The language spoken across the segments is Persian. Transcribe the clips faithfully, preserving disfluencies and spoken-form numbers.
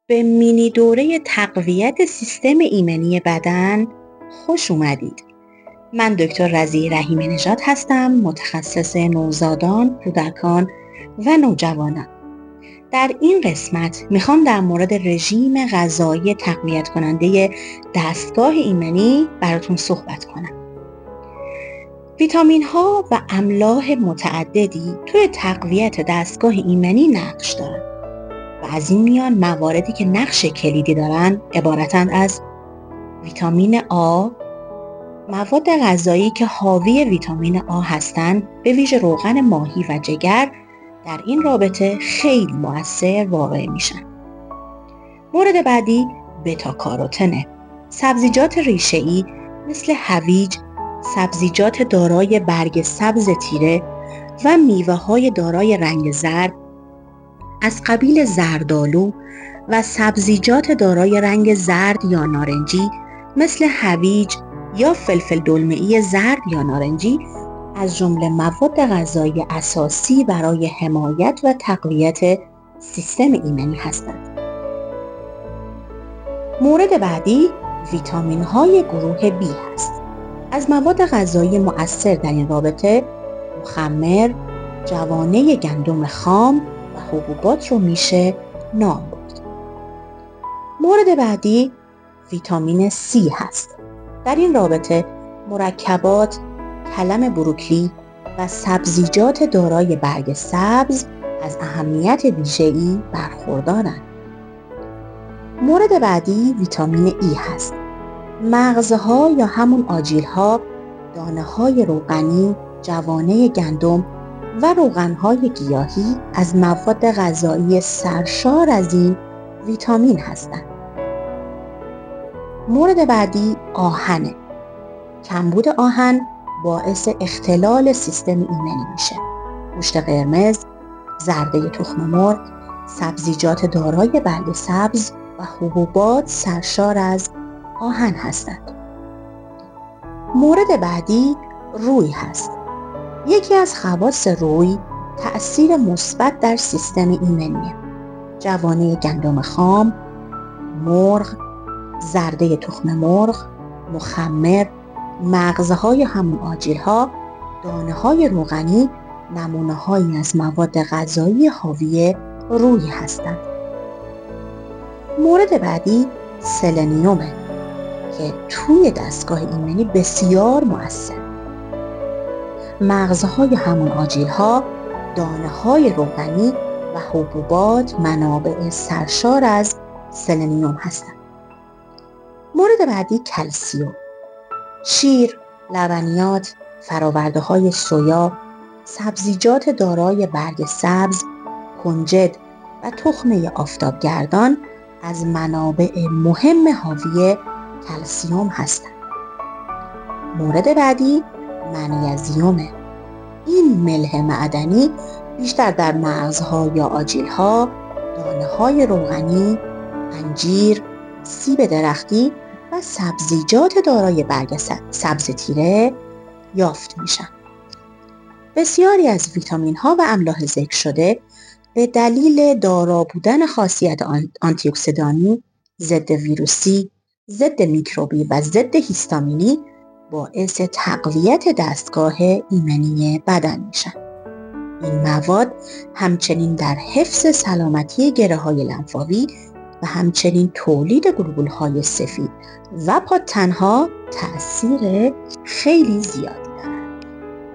به مینی دوره تقویت سیستم ایمنی بدن خوش اومدید. من دکتر رضیه رحیمی نژاد هستم، متخصص نوزادان، کودکان و نوجوانان. در این قسمت میخوام در مورد رژیم غذایی تقویت کننده دستگاه ایمنی براتون صحبت کنم. ویتامین ها و املاح متعددی توی تقویت دستگاه ایمنی نقش دارن و از این میان مواردی که نقش کلیدی دارن عبارتند از ویتامین آ، مواد غذایی که حاوی ویتامین آ هستند، به ویژه روغن ماهی و جگر، در این رابطه خیلی مؤثر واقع میشن. مورد بعدی بتا کاروتنه. سبزیجات ریشه‌ای مثل هویج، سبزیجات دارای برگ سبز تیره و میوه‌های دارای رنگ زرد از قبیل زردآلو و سبزیجات دارای رنگ زرد یا نارنجی مثل هویج یا فلفل دلمه‌ای زرد یا نارنجی از جمله مواد غذایی اساسی برای حمایت و تقویت سیستم ایمنی هستند. مورد بعدی ویتامین های گروه بی هست. از مواد غذایی مؤثر در این رابطه مخمر، جوانه گندم خام و حبوبات رو میشه نام برد. مورد بعدی ویتامین سی هست. در این رابطه مرکبات، کلم بروکلی و سبزیجات دارای برگ سبز از اهمیت ویژه‌ای برخوردارند. مورد بعدی ویتامین ای هست. مغزها یا همون آجیل‌ها، دانه‌های روغنی، جوانه گندم و روغن‌های گیاهی از مواد غذایی سرشار از این ویتامین هستند. مورد بعدی آهنه. کمبود آهن باعث اختلال سیستم ایمنی میشه. گوشت قرمز، زرده تخم مرغ، سبزیجات دارای برگ سبز و حبوبات سرشار از آهن هستند. مورد بعدی روی هست. یکی از خواص روی تأثیر مثبت در سیستم ایمنیه. جوانه گندم خام، مرغ، زرده تخم مرغ، مخمر، مغزهای همون آجیل‌ها، دانه‌های روغنی نمونه‌هایی از مواد غذایی حاوی روی هستند. مورد بعدی سلنیومه که توی دستگاه ایمنی بسیار مؤثر. مغزهای همون آجیل‌ها، دانه‌های روغنی و حبوبات منابع سرشار از سلنیوم هستند. مورد بعدی کلسیم. شیر، لبنیات، فرآورده‌های سویا، سبزیجات دارای برگ سبز، کنجد و تخمه آفتابگردان از منابع مهم حاوی کلسیم هستند. مورد بعدی منیزیمه. این ملح معدنی بیشتر در مغزها یا آجیل‌ها، دانه‌های روغنی، انجیر، سیب درختی و سبزیجات دارای برگ سبز تیره یافت میشن. بسیاری از ویتامین ها و املاح ذکر شده به دلیل دارا بودن خاصیت آنتی اکسیدانی، ضد ویروسی، ضد میکروبی و ضد هیستامینی باعث تقویت دستگاه ایمنی بدن میشن. این مواد همچنین در حفظ سلامتی گره‌های لنفاوی و همچنین تولید گلبول‌های سفید و پادتن‌ها تأثیر خیلی زیادی دارند.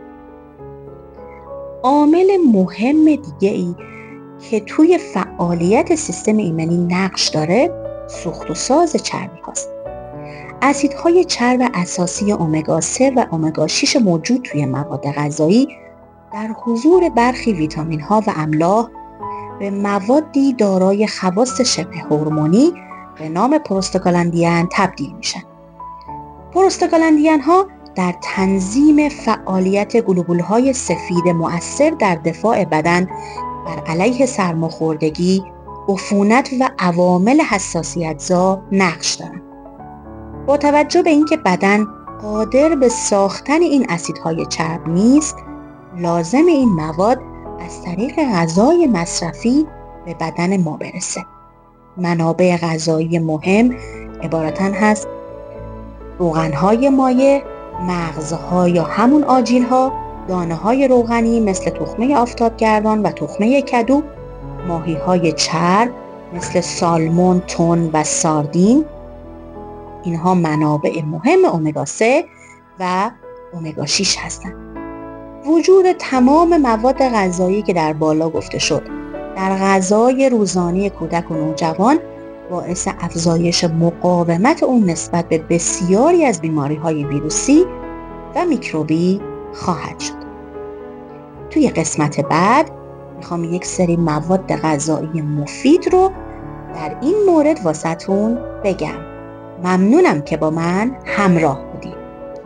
عامل مهم دیگه‌ای که توی فعالیت سیستم ایمنی نقش داره سوخت و ساز چربی هاست. اسیدهای چرب اساسی امگا سه و امگا شش موجود توی مواد غذایی در حضور برخی ویتامین ها و املاح به موادی دارای خواص شبه هورمونی به نام پروستاگلاندین تبدیل میشن. پروستاگلاندین ها در تنظیم فعالیت گلبول‌های سفید مؤثر در دفاع بدن بر علیه سرماخوردگی، عفونت و عوامل حساسیت‌زا نقش دارند. با توجه به اینکه بدن قادر به ساختن این اسیدهای چرب نیست، لازم این مواد از طریق غذای مصرفی به بدن ما برسه. منابع غذایی مهم عبارتاً هست روغن‌های مایع، مغزها یا همون آجیل‌ها، دانه‌های روغنی مثل تخمه آفتابگردان و تخمه کدو، ماهی‌های چرب مثل سالمون، تن و ساردین. اینها منابع مهم امگا سه و امگا شش هستند. وجود تمام مواد غذایی که در بالا گفته شد در غذای روزانه کودک و نوجوان باعث افزایش مقاومت اون نسبت به بسیاری از بیماری‌های ویروسی و میکروبی خواهد شد. توی قسمت بعد میخوام یک سری مواد غذایی مفید رو در این مورد واسهتون بگم. ممنونم که با من همراه